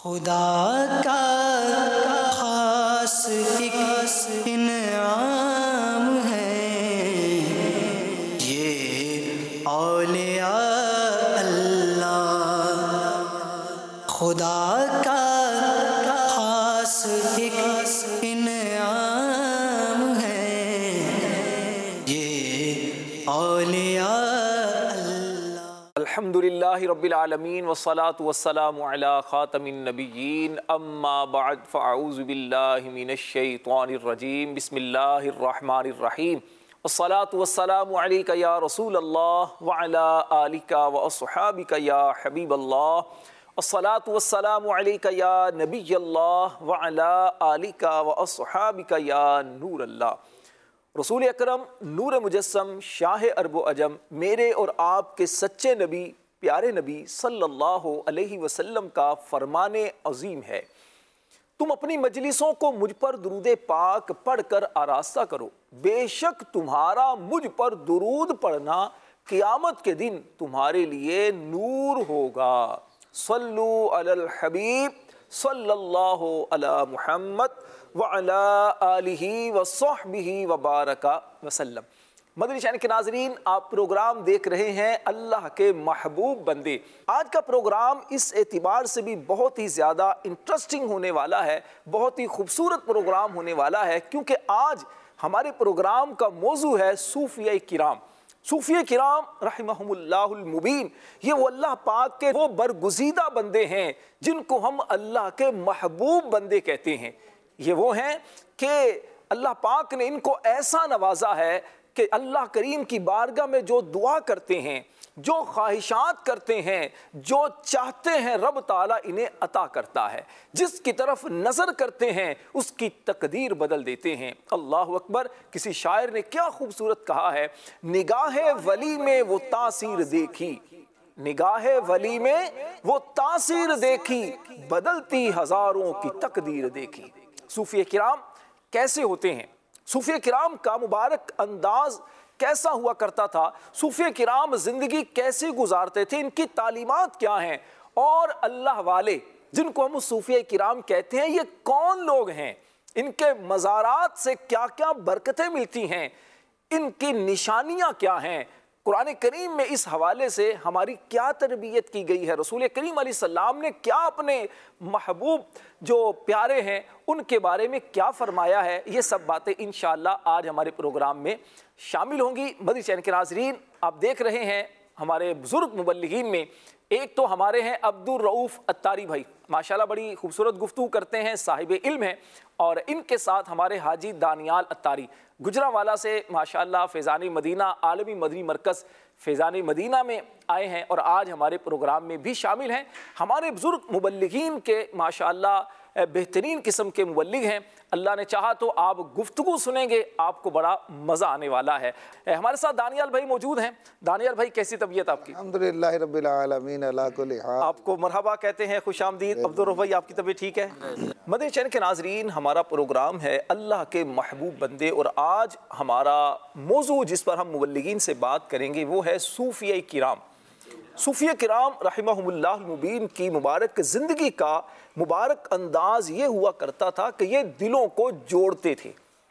खुदा का खास एक इनाम है ये औलिया अल्लाह। खुदा का खास एक इनाम है ये औलिया अल्हम्दुलिल्लाहि रब्बिल आलमीन वस्सलातु वस्सलामु अला खातमिन नबिय्यीन अम्मा बअद फ़अऊज़ु बिल्लाहि मिनश शैतानिर रजीम बिस्मिल्लाहिर रहमानिर रहीम वस्सलातु वस्सलामु अलैका या रसूलल्लाह व अला आलिका व अस्हाबिका या हबीबल्लाह वस्सलातु वस्सलामु अलैका या नबिय्यल्लाह व अला आलिका व अस्हाबिका या नूरल्लाह। रसूल अकरम नूर मुजस्सम शाह अरब अजम मेरे और आपके सच्चे नबी प्यारे नबी सल्लल्लाहु अलैहि वसल्लम का फरमाने अजीम है, तुम अपनी मजलिसों को मुझ पर दुरूद पाक पढ़कर आरास्ता करो, बेशक तुम्हारा मुझ पर दुरूद पढ़ना क़यामत के दिन तुम्हारे लिए नूर होगा। सल्लु अलल हबीब सल्लल्लाहु अला मुहम्मद व अला आलिही व सहबिही व बारका वसल्लम। मदनी चैनल के नाजरीन, आप प्रोग्राम देख रहे हैं अल्लाह के महबूब बंदे। आज का प्रोग्राम इस एतबार से भी बहुत ही ज़्यादा इंटरेस्टिंग होने वाला है, बहुत ही खूबसूरत प्रोग्राम होने वाला है, क्योंकि आज हमारे प्रोग्राम का मौजू है सूफिया किराम। सूफिया किराम रहमहुमुल्लाहुल मुबीन, ये वो अल्लाह पाक के वो बरगुज़ीदा बंदे हैं जिनको हम अल्लाह के महबूब बंदे कहते हैं। ये वो हैं कि अल्लाह पाक ने इनको ऐसा नवाजा है कि अल्लाह करीम की बारगाह में जो दुआ करते हैं, जो ख्वाहिशात करते हैं, जो चाहते हैं रब ताला इन्हें अता करता है। जिसकी तरफ नज़र करते हैं उसकी तकदीर बदल देते हैं। अल्लाह अकबर। किसी शायर ने क्या खूबसूरत कहा है, निगाहे वली में वो तासीर देखी, निगाहे वली में वो तासीर देखी, बदलती हजारों की तकदीर देखी। सूफी किराम कैसे होते हैं, सूफी किराम का मुबारक अंदाज कैसा हुआ करता था, सूफी किराम जिंदगी कैसे गुजारते थे, इनकी तालीमात क्या हैं, और अल्लाह वाले जिनको हम सूफी किराम कहते हैं ये कौन लोग हैं, इनके मज़ारात से क्या क्या बरकतें मिलती हैं, इनकी निशानियां क्या हैं। कुरान करीम में इस हवाले से हमारी क्या तरबियत की गई है, रसूल करीम अलैहिस्सलाम ने क्या अपने महबूब जो प्यारे हैं उनके बारे में क्या फरमाया है, ये सब बातें इंशाअल्लाह आज हमारे प्रोग्राम में शामिल होंगी। मदनी चैनल के नाज़रीन, आप देख रहे हैं हमारे बुजुर्ग मुबल्लिगीन में एक तो हमारे हैं अब्दुर रऊफ़ अत्तारी भाई, माशाल्लाह बड़ी खूबसूरत गुफ्तगू करते हैं, साहिब इल्म हैं, और इनके साथ हमारे हाजी दानियाल अत्तारी गुजरावाला से माशाल्लाह फ़ैज़ान मदीना आलमी मदनी मरकज़ फ़ैज़ान मदीना में आए हैं और आज हमारे प्रोग्राम में भी शामिल हैं। हमारे बुजुर्ग मुबल्लिगीन के माशाल्लाह बेहतरीन किस्म के मुबल्लिग हैं। अल्लाह ने चाहा तो आप गुफ्तगू सुनेंगे, आपको बड़ा मज़ा आने वाला है। हमारे साथ दानियाल भाई मौजूद हैं। दानियाल भाई, कैसी तबीयत आपकी? अल्हम्दुलिल्लाह रब्बिल आलमीन अला कुल्ली हाल। आपको मरहबा कहते हैं, खुशामदीद। अब्दुर रऊफ़ भाई, आपकी तबीयत ठीक है? मदनी चैनल के नाजरीन, हमारा प्रोग्राम है अल्लाह के महबूब बंदे, और आज हमारा मौजू जिस पर हम मुबल्लिगीन से बात करेंगे वो है सूफिया किराम। सूफिया किराम रहमहुमुल्लाहुल मुबीन की मुबारक ज़िंदगी का मुबारक अंदाज ये हुआ करता था कि ये दिलों को जोड़ते थे,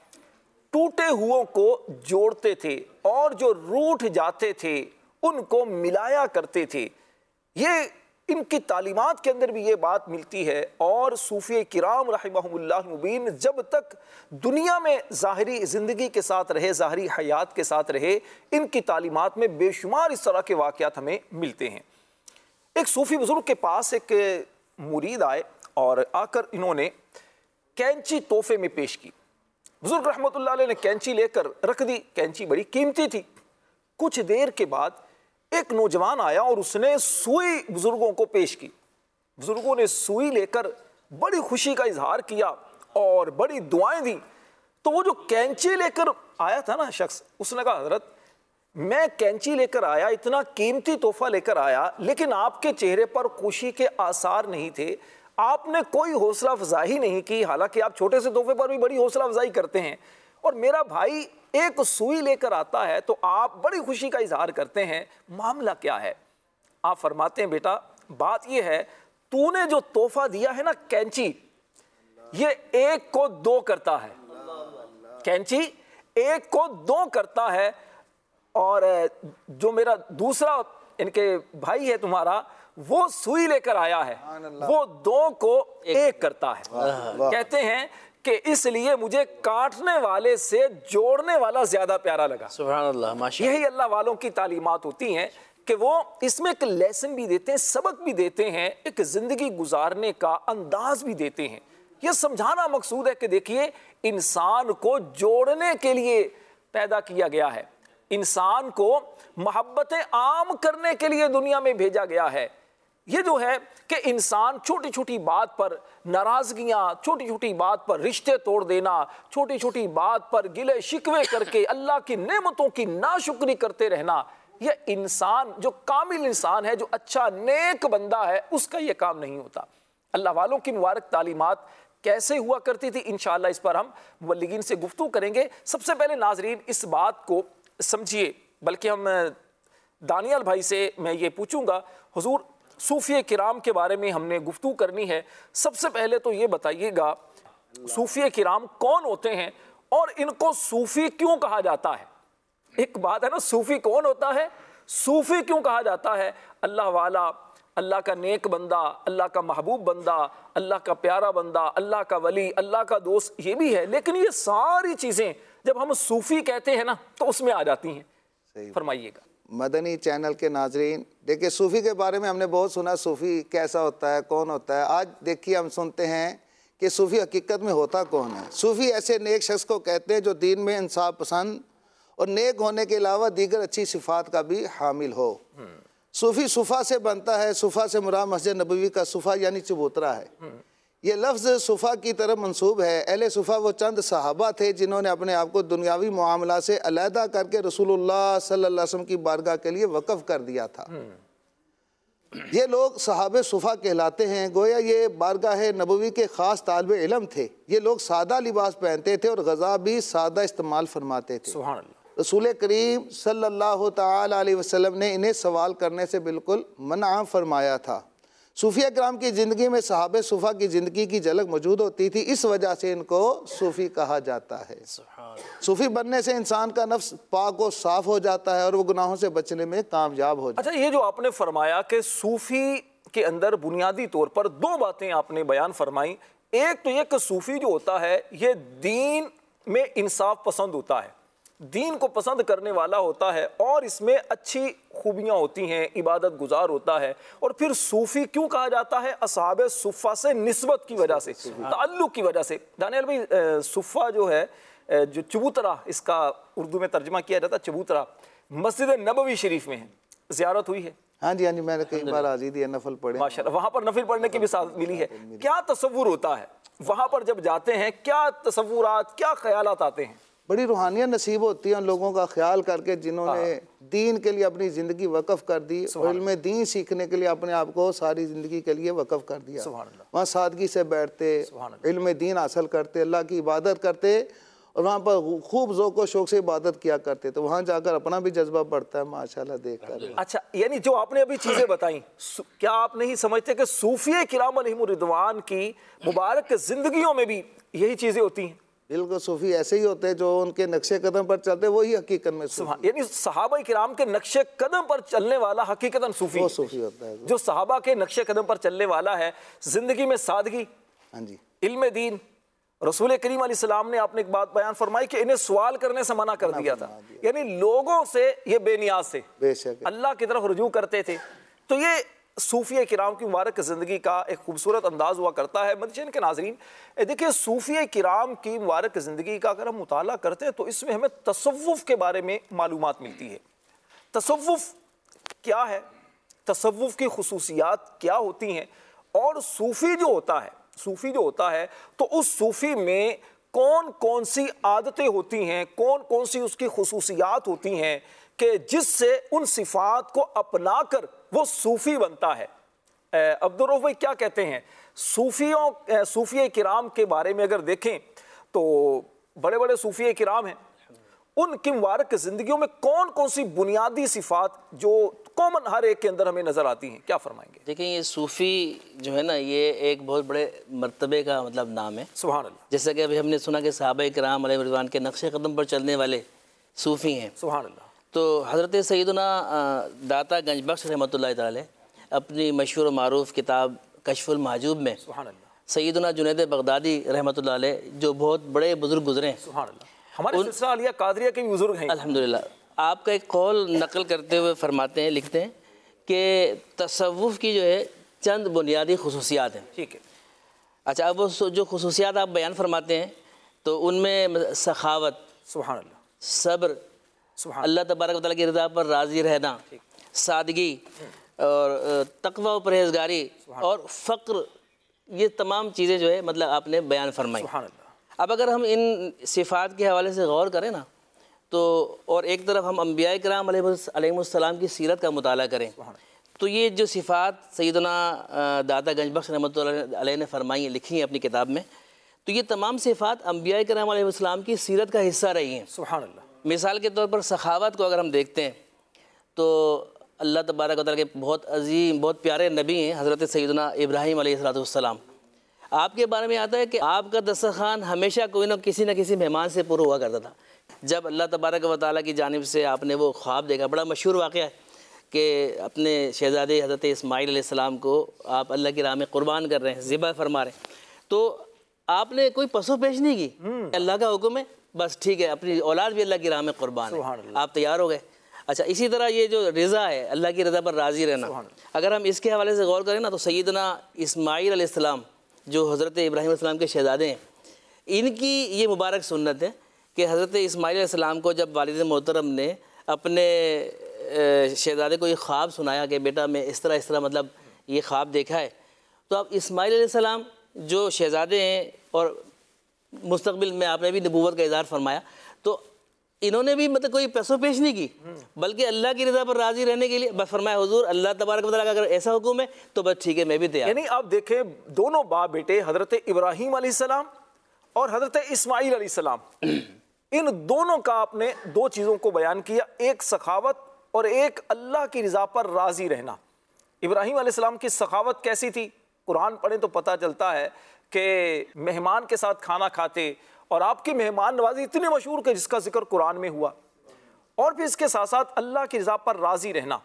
टूटे हुओं को जोड़ते थे, और जो रूठ जाते थे उनको मिलाया करते थे। ये इनकी तालीमात के अंदर भी ये बात मिलती है। और सूफी किराम रहमहुमुल्लाहुल मुबीन जब तक दुनिया में ज़ाहिरी ज़िंदगी के साथ रहे, ज़ाहिरी हयात के साथ रहे, इनकी तालीमात में बेशुमार इस तरह के वाक़यात हमें मिलते हैं। एक सूफ़ी बुज़ुर्ग के पास एक मुरीद आए और आकर इन्होंने कैंची तोहफे में पेश की। बुज़ुर्ग रहमतुल्लाह अलैह ने कैंची लेकर रख दी, कैंची बड़ी कीमती थी। कुछ देर के बाद एक नौजवान आया और उसने सुई बुजुर्गों को पेश की। बुजुर्गों ने सुई लेकर बड़ी खुशी का इजहार किया और बड़ी दुआएं दी। तो वो जो कैंची लेकर आया था ना शख्स, उसने कहा, हजरत मैं कैंची लेकर आया, इतना कीमती तोहफा लेकर आया, लेकिन आपके चेहरे पर खुशी के आसार नहीं थे, आपने कोई हौसला अफजाई नहीं की, हालांकि आप छोटे से तोहफे पर भी बड़ी हौसला अफजाई करते हैं, और मेरा भाई एक सुई लेकर आता है तो आप बड़ी खुशी का इजहार करते हैं, मामला क्या है? आप फरमाते हैं, बेटा बात यह है, तूने जो तोहफा दिया है ना कैंची, ये एक को दो करता है, कैंची एक को दो करता है, और जो मेरा दूसरा इनके भाई है तुम्हारा, वो सुई लेकर आया है, वो दो को एक करता है। कहते हैं कि इसलिए मुझे काटने वाले से जोड़ने वाला ज्यादा प्यारा लगा। सुभान अल्लाह, माशाअल्लाह। यही अल्लाह वालों की तालीमात होती हैं कि वो इसमें एक लेसन भी देते हैं, सबक भी देते हैं, एक जिंदगी गुजारने का अंदाज भी देते हैं। यह समझाना मकसूद है कि देखिए, इंसान को जोड़ने के लिए पैदा किया गया है, इंसान को मोहब्बतें आम करने के लिए दुनिया में भेजा गया है। ये जो है कि इंसान छोटी छोटी बात पर नाराजगियां, छोटी छोटी बात पर रिश्ते तोड़ देना, छोटी छोटी बात पर गिले शिकवे करके अल्लाह की नेमतों की नाशुक्री करते रहना, यह इंसान जो कामिल इंसान है, जो अच्छा नेक बंदा है, उसका यह काम नहीं होता। अल्लाह वालों की मुबारक तालीमात कैसे हुआ करती थी, इंशाअल्लाह इस पर हम मुबल्लिगीन से गुफ्तगू करेंगे। सबसे पहले नाजरीन इस बात को समझिए, बल्कि हम दानियल भाई से मैं ये पूछूंगा, हुजूर सूफी किराम के बारे में हमने गुफ्तगू करनी है। सबसे पहले तो ये बताइएगा, सूफी किराम कौन होते हैं और इनको सूफी क्यों कहा जाता है? एक बात है ना, सूफी कौन होता है, सूफी क्यों कहा जाता है? अल्लाह वाला, अल्लाह का नेक बंदा, अल्लाह का महबूब बंदा, अल्लाह का प्यारा बंदा, अल्लाह का वली, अल्लाह का दोस्त, ये भी है। लेकिन ये सारी चीजें जब हम सूफी कहते हैं ना, तो उसमें आ जाती हैं। फरमाइएगा। मदनी चैनल के नाजरीन, देखिए सूफ़ी के बारे में हमने बहुत सुना, सूफ़ी कैसा होता है, कौन होता है। आज देखिए हम सुनते हैं कि सूफ़ी हकीकत में होता कौन है। सूफ़ी ऐसे नेक शख्स को कहते हैं जो दीन में इंसाफ पसंद और नेक होने के अलावा दीगर अच्छी सिफ़ात का भी हामिल हो। सूफ़ी सुफ़ा से बनता है, सुफ़ा से मुराद मस्जिद नबवी का सुफ़ा यानी चबूतरा है। ये लफ्ज़ सुफ़ा की तरफ मंसूब है। अहले सुफ़ा वो चंद सहाबा थे जिन्होंने अपने आप को दुनियावी मामला से अलहदा करके रसूलुल्लाह सल्लल्लाहु अलैहि वसल्लम की बारगाह के लिए वक़फ़ कर दिया था। ये लोग सहाबे सुफ़ा कहलाते हैं। गोया ये बारगाह नबवी के ख़ास तालिब इल्म थे। ये लोग सादा लिबास पहनते थे और ग़ज़ा भी सादा इस्तेमाल फरमाते थे। सुभान अल्लाह। रसूल करीम सल्लल्लाहु तआला अलैहि वसल्लम ने इन्हें सवाल करने से बिल्कुल मना फरमाया था। सूफिया कराम की ज़िंदगी में सहाबे सुफ़ा की ज़िंदगी की झलक मौजूद होती थी, इस वजह से इनको सूफ़ी कहा जाता है। सूफ़ी बनने से इंसान का नफ्स पाक और साफ़ हो जाता है और वो गुनाहों से बचने में कामयाब हो जाता है। अच्छा, ये जो आपने फरमाया कि सूफ़ी के अंदर बुनियादी तौर पर दो बातें आपने बयान फरमाई। एक तो ये कि सूफ़ी जो होता है ये दीन में इंसाफ पसंद होता है, दीन को पसंद करने वाला होता है और इसमें अच्छी खूबियाँ होती हैं, इबादत गुजार होता है। और फिर सूफ़ी क्यों कहा जाता है? असहाबे सुफ़ा से निस्बत की वजह से, ताल्लुक़ की वजह से। दानियल भाई, सुफ़ा जो है, जो चबूतरा, इसका उर्दू में तर्जमा किया जाता है चबूतरा, मस्जिद नबवी शरीफ में है, ज़ियारत हुई है? हाँ जी, हाँ जी, मैंने कई बार हाज़िर दिया, नफल पढ़े माशाअल्लाह। वहाँ पर नफिल पढ़ने की भी साथ मिली है। क्या तसव्वुर होता है वहाँ पर जब जाते हैं? क्या तसव्वुरात, क्या ख्यालात आते हैं? बड़ी रूहानियत नसीब होती है उन लोगों का ख्याल करके जिन्होंने दीन के लिए अपनी ज़िंदगी वक़फ़ कर दी और इल्म दीन सीखने के लिए अपने आप को सारी ज़िंदगी के लिए वक़फ़ कर दिया। वहाँ सादगी से बैठते, इल्म दीन हासिल करते, अल्लाह की इबादत करते और वहाँ पर खूब ज़ौक़ व शौक़ से इबादत किया करते। तो वहाँ जाकर अपना भी जज्बा बढ़ता है माशाअल्लाह देख कर। अच्छा, यानी जो आपने अभी चीज़ें बताई, क्या आप नहीं समझते कि सूफ़ी किराम अलैहिमुर रिदवान की मुबारक ज़िंदगियों में भी यही चीज़ें होती हैं? बिल्कुल, सूफ़ी ऐसे ही होते हैं जो उनके नक्शे कदम पर चलते, वही हकीकत में सूफ़ी। यानी सहाबा किराम के नक्शे कदम पर चलने वाला हकीकतन सूफ़ी, वो सूफ़ी होता है जो सहाबा के नक्शे कदम पर चलने वाला है। जिंदगी में सादगी, हाँ जी, इल्म दीन। रसूल करीम अलैहिस्सलाम ने आपने एक बात बयान फरमाई कि इन्हें सवाल करने से मना कर दिया था, यानी लोगों से ये बेनियाज थे, बेशक अल्लाह की तरफ रुजू करते थे। तो ये सूफ़ी किराम की मुबारक ज़िंदगी का एक खूबसूरत अंदाज़ हुआ करता है। मदीने के नाज़रीन, देखिए सूफ़ी किराम की मुबारक ज़िंदगी का अगर हम मुताला करते हैं तो इसमें हमें तसव्वुफ़ के बारे में मालूमात मिलती है। तसव्वुफ़ क्या है, तसव्वुफ़ की खुसूसियात क्या होती हैं, और सूफ़ी जो होता है तो उस सूफ़ी में कौन कौन सी आदतें होती हैं, कौन कौन सी उसकी खुसूसियात होती हैं कि जिससे उन सिफात को अपना कर वो सूफ़ी बनता है। अब्दुल रऊफ़ भाई क्या कहते हैं? सूफ़ी किराम के बारे में अगर देखें तो बड़े बड़े सूफ़ी किराम हैं उनकी मुबारक ज़िंदगियों में कौन कौन सी बुनियादी सिफात जो कॉमन हर एक के अंदर हमें नज़र आती हैं, क्या फरमाएंगे? देखिए, ये सूफ़ी जो है ना, ये एक बहुत बड़े मर्तबे का मतलब नाम है। सुभान अल्लाह। जैसा कि अभी हमने सुना कि सहाबा किराम अलैहिम रिज़वान के नक्शे कदम पर चलने वाले सूफ़ी हैं। सुभान अल्लाह। तो हज़रत सैयदना दाता गंजबख्श रहमतुल्लाह तआला अपनी मशहूर मारूफ़ किताब कश्फुल महजूब में सुभान अल्लाह। सैयदना जुनैद बगदादी रहमतुल्लाह अलैह जो बहुत बड़े बुज़ुर्ग गुज़रे हैं, सुभान अल्लाह, हमारे सिलसिला अलिया कादरिया के भी बुज़ुर्ग हैं, अल्हम्दुलिल्लाह, आपका एक कौल नकल करते हुए फरमाते हैं, लिखते हैं कि तसव्वुफ़ की जो है चंद बुनियादी खुसूसियात हैं। ठीक है। अच्छा, अब वो जो खुसूसियात आप बयान फरमाते हैं तो उनमें सखावत, सुभान अल्लाह, सब्र, सुभान अल्लाह तबारक व तआला की रज़ा पर राज़ी रहना, सादगी और तक़वा व परहेज़गारी और फ़क्र, ये तमाम चीज़ें जो है मतलब आपने बयान फरमाई। सुभान अल्लाह। अब अगर हम इन सिफ़ात के हवाले से गौर करें ना, तो और एक तरफ हम अम्बिया किराम अलैहिमुस्सलाम की सीरत का मुताला करें, तो ये जो सिफ़ात सैयदना दाता गंजबख्श रहमतुल्लाह अलैह ने फरमाई हैं, लिखी हैं अपनी किताब में, तो ये तमाम सिफ़ात अम्बिया किराम अलैहिमुस्सलाम की सीरत का हिस्सा रही हैं। सुभान अल्लाह। मिसाल के तौर पर सखावत को अगर हम देखते हैं तो अल्लाह तबारक व तआला के बहुत अजीम, बहुत प्यारे नबी हैं हज़रत सैयदना इब्राहीम अलैहिस्सलाम। आपके बारे में आता है कि आपका दस्तरख़्वान हमेशा कोई न किसी मेहमान से पुर हुआ करता था। जब अल्लाह तबारक व तआला की जानिब से आपने वो ख्वाब देखा, बड़ा मशहूर वाक़या है कि अपने शहज़ादे हज़रत इस्माईल अलैहिस्सलाम को आप अल्लाह की राह में क़ुरबान कर रहे हैं, ज़िबा फरमा रहे हैं, तो आपने कोई पसो पेश नहीं की, अल्लाह का हुक्म है, बस ठीक है, अपनी औलाद भी अल्लाह की राह में क़ुरबान है, आप तैयार हो गए। अच्छा, इसी तरह ये जो रज़ा है, अल्लाह की रज़ा पर राज़ी रहना, अगर हम इसके हवाले से गौर करें ना, तो सैयदना इस्माईल अलैहिस्सलाम जो हज़रत इब्राहीम अलैहिस्सलाम के शहज़ादे हैं, इनकी ये मुबारक सुन्नत है कि हज़रत इस्माईल अलैहिस्सलाम को जब वालिद मोहतरम ने अपने शहज़ादे को ये ख्वाब सुनाया कि बेटा मैं इस तरह मतलब ये ख्वाब देखा है, तो अब इस्माईल अलैहिस्सलाम जो शहज़ादे हैं और मुस्तक़बिल में आपने भी नबूवत का इज़हार फरमाया, तो इन्होंने भी मतलब कोई पैसों पेश नहीं की, बल्कि अल्लाह की रज़ा पर राज़ी रहने के लिए बस फरमाया, हुज़ूर अल्लाह तबारक व तआला का अगर ऐसा हुक्म है तो बस ठीक है, मैं भी तैयार। यानी आप देखें, दोनों बाप बेटे हज़रत इब्राहीम अलैहिस्सलाम और हज़रत इस्माईल अलैहिस्सलाम, इन दोनों का आपने दो चीज़ों को बयान किया, एक सखावत और एक अल्लाह की रज़ा पर राज़ी रहना। इब्राहीम अलैहिस्सलाम की सखावत कैसी थी? कुरान पढ़ें तो पता चलता है कि मेहमान के साथ खाना खाते, और आपकी मेहमान नवाजी इतनी मशहूर कि जिसका जिक्र कुरान में हुआ, और फिर इसके साथ साथ अल्लाह की रज़ा पर राज़ी रहना।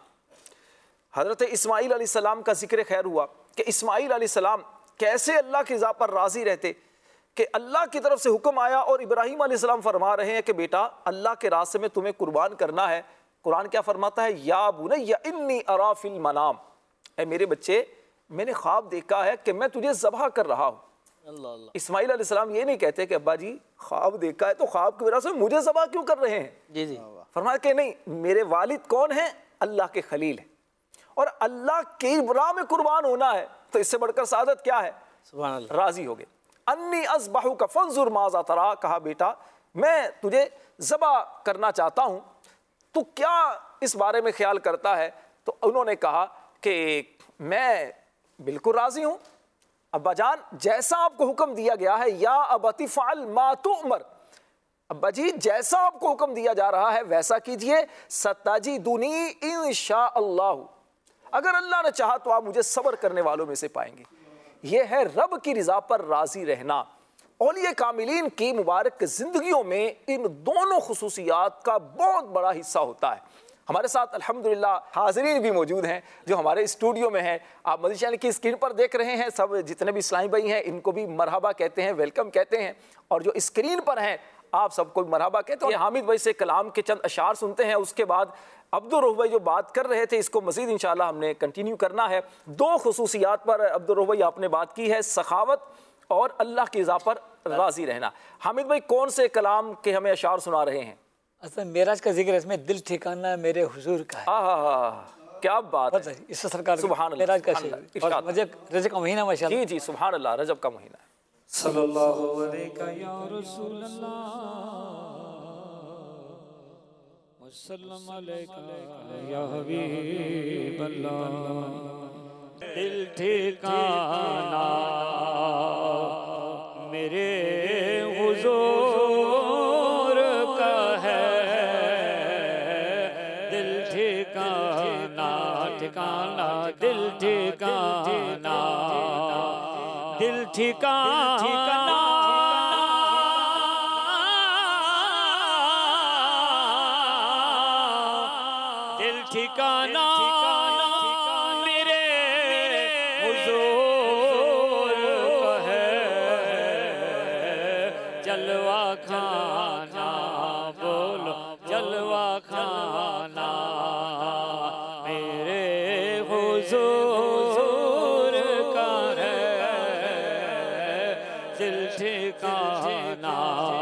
हज़रत इस्माईल अलैहिस्सलाम का जिक्र खैर हुआ कि इस्माईल अलैहिस्सलाम कैसे अल्लाह की रज़ा पर राज़ी रहते कि अल्लाह की तरफ से हुक्म आया और इब्राहीम अलैहिस्सलाम फरमा रहे हैं कि बेटा अल्लाह के रास्ते में तुम्हें कुर्बान करना है। कुरान क्या फरमाता है? या बुनैया इन्नी अरा फिल मनाम, ऐ मेरे बच्चे, मैंने ख्वाब देखा है कि मैं तुझे ज़बह कर रहा हूँ। इस्माईल अलैहिस्सलाम ये नहीं कहते कि अब्बा जी ख्वाब देखा है तो ख्वाब की वजह से मुझे ज़बह क्यों कर रहे हैं? जी जी, फरमाया कि नहीं, मेरे वालिद कौन हैं? अल्लाह के खलील हैं, और अल्लाह की राह में कुर्बान होना है तो इससे बढ़कर सादत क्या है? सुभान अल्लाह। राजी हो गए। अन्नी अज़बहुका फंजुर माज़ा तरा, कहा बेटा मैं तुझे ज़बह करना चाहता हूँ, तो क्या इस बारे में ख्याल करता है? तो उन्होंने कहा कि मैं बिल्कुल राजी हूँ अब्बा जान, जैसा आपको हुक्म दिया गया है, या अबती फ़अल मा तुअमर, अब्बा जी जैसा आपको हुक्म दिया जा रहा है वैसा कीजिए, सताजिदुनी इंशाअल्लाह, अगर अल्लाह ने चाहा तो आप मुझे सब्र करने वालों में से पाएंगे। यह है रब की रज़ा पर राज़ी रहना। औलिया कामिलीन की मुबारक ज़िंदगियों में इन दोनों खुसूसियात का बहुत बड़ा हिस्सा होता है। हमारे साथ अल्हम्दुलिल्लाह हाज़रीन भी मौजूद हैं जो हमारे स्टूडियो में हैं। आप मज़ीद चैनल की स्क्रीन पर देख रहे हैं, सब जितने भी इस्लामी भाई हैं इनको भी मरहबा कहते हैं, वेलकम कहते हैं, और जो स्क्रीन पर हैं आप सबको मरहबा कहते हैं। हामिद भाई से कलाम के चंद अशार सुनते हैं, उसके बाद अब्दुल रऊफ़ भाई जो बात कर रहे थे इसको मज़ीद इंशाअल्लाह हमने कंटिन्यू करना है। दो खुसूसियात पर अब्दुल रऊफ़ भाई आपने बात की है, सखावत और अल्लाह की रज़ा पर राज़ी रहना। हामिद भाई कौन से कलाम के हमें अशार सुना रहे हैं? असल मेराज का जिक्र, इसमें दिल ठिकाना मेरे हुजूर का है। क्या बात है, इस सरकार सुभान अल्लाह, मेराज का सुभान शेर, और रजब का महीना माशाअल्लाह। जी जी सुभान अल्लाह, रजब का महीना है। सल्लल्लाहु अलैहि या रसूल अल्लाह वसल्लम अलैका या हबीब अल्लाह। दिल ठिकाना मेरे हुजूर का है, ठिकाना दिल ठिकाना मेरे हुजूर का है जलवा खाना बोलो जलवा खाना मेरे हुजूर का है दिल ठिकाना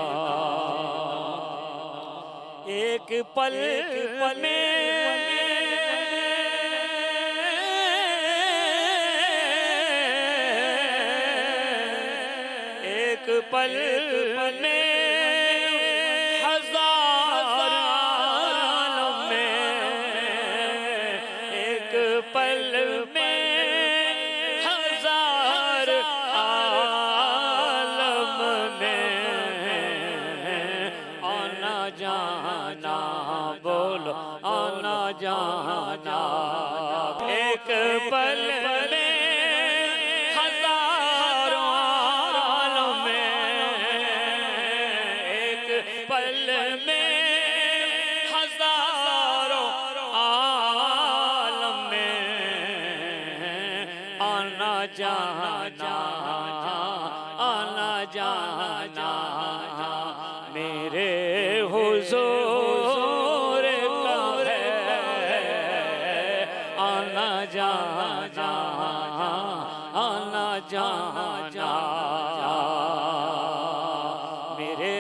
एक पल में एक पल में हजार आलम में एक पल में हजार आलम में आना जाना बोलो आना जाना एक पल में पल में हजारों आलम में आना जाना आना जाना मेरे हुजूर का है आना जाना आना जाना मेरे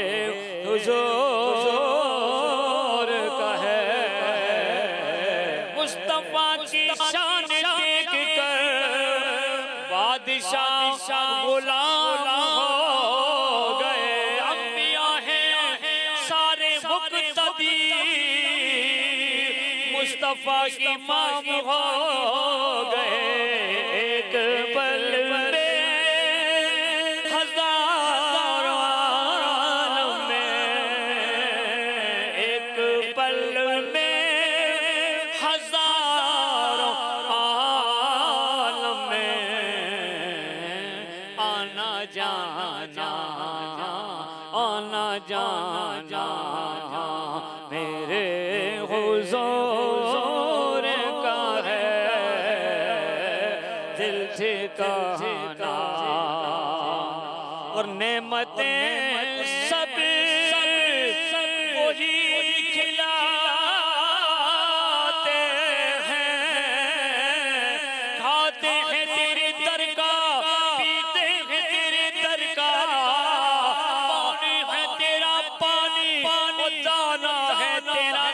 हुजूर का है मुस्तफा की शान देख कर बादशाह गुलाम हो गए अंबिया हैं सारे मुक्तदी मुस्तफा की इमाम हो गए एक पल में आना जाना मेरे हुजूर का है दिल ठिकाना और नेमतें सब वही खिलाते हैं खाते हैं तेरे दर का पीते हैं तेरे दर का पानी है तेरा पानी दाना है तेरा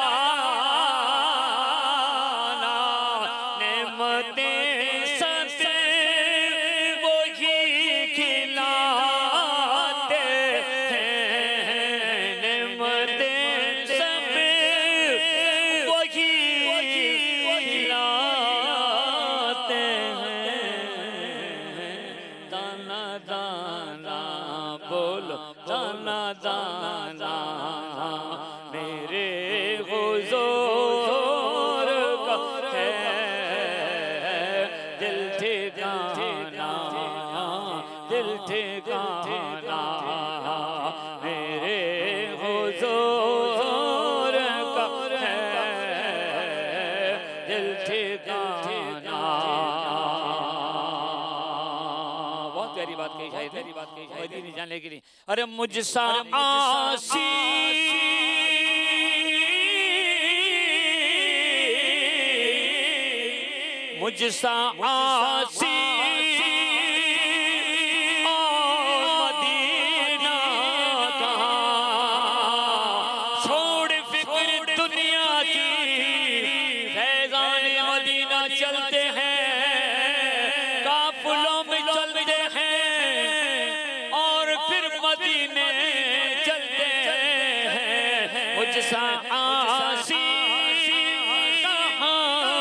दाना नेमतें सब वही खिलाते हैं नेमतें सब वही खिलाते हैं दाना दाना बोलो दाना दाना मेरे हुजूर का है दिल ठिकाना दिल ठिकाना मेरे हुजूर का है दिल ठिकाना बहुत प्यारी बात कही शायद तेरी बात कही शायद नहीं जाने के लिए अरे मुझसा आसी मुझसा आसी मदीना कहाँ छोड़ फिक्र दुनिया की फैज़ान मदीना चलते हैं काफिलों में चलते हैं और फिर मदीने चलते हैं मुझसा आसी कहाँ